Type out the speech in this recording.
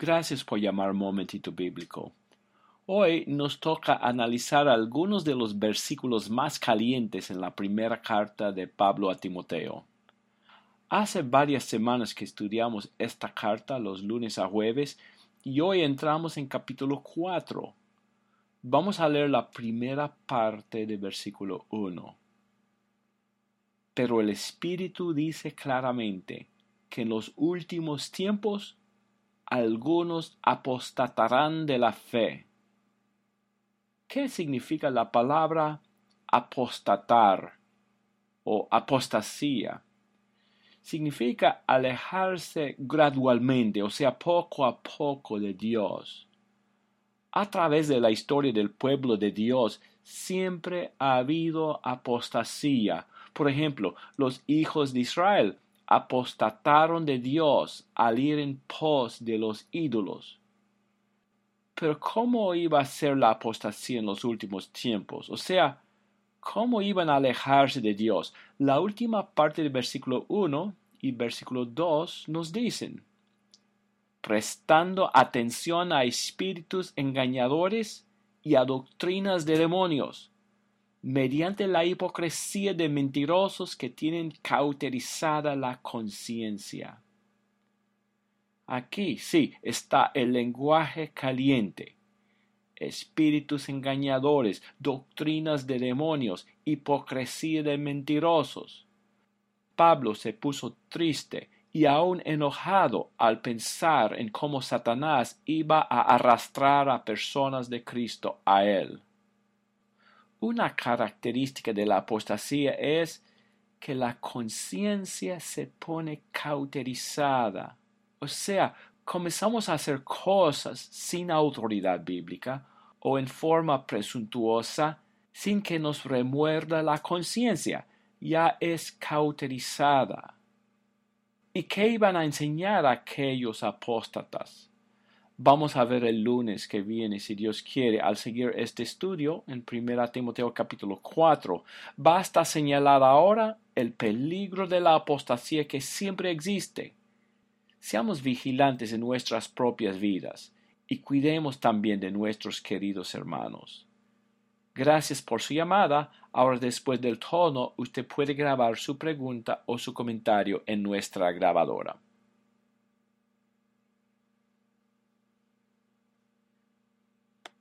Gracias por llamar Momentito Bíblico. Hoy nos toca analizar algunos de los versículos más calientes en la primera carta de Pablo a Timoteo. Hace varias semanas que estudiamos esta carta los lunes a jueves y hoy entramos en capítulo 4. Vamos a leer la primera parte del versículo 1. Pero el Espíritu dice claramente que en los últimos tiempos algunos apostatarán de la fe. ¿Qué significa la palabra apostatar o apostasía? Significa alejarse gradualmente, o sea, poco a poco de Dios. A través de la historia del pueblo de Dios siempre ha habido apostasía. Por ejemplo, los hijos de Israel apostataron de Dios al ir en pos de los ídolos. Pero ¿cómo iba a ser la apostasía en los últimos tiempos? O sea, ¿cómo iban a alejarse de Dios? La última parte del versículo 1 y versículo 2 nos dicen: prestando atención a espíritus engañadores y a doctrinas de demonios, mediante la hipocresía de mentirosos que tienen cauterizada la conciencia. Aquí sí está el lenguaje caliente. Espíritus engañadores, doctrinas de demonios, hipocresía de mentirosos. Pablo se puso triste y aún enojado al pensar en cómo Satanás iba a arrastrar a personas de Cristo a él. Una característica de la apostasía es que la conciencia se pone cauterizada. O sea, comenzamos a hacer cosas sin autoridad bíblica o en forma presuntuosa sin que nos remuerda la conciencia. Ya es cauterizada. ¿Y qué iban a enseñar a aquellos apóstatas? Vamos a ver el lunes que viene, si Dios quiere, al seguir este estudio en 1 Timoteo capítulo 4. Basta señalar ahora el peligro de la apostasía que siempre existe. Seamos vigilantes en nuestras propias vidas y cuidemos también de nuestros queridos hermanos. Gracias por su llamada. Ahora, después del tono, usted puede grabar su pregunta o su comentario en nuestra grabadora.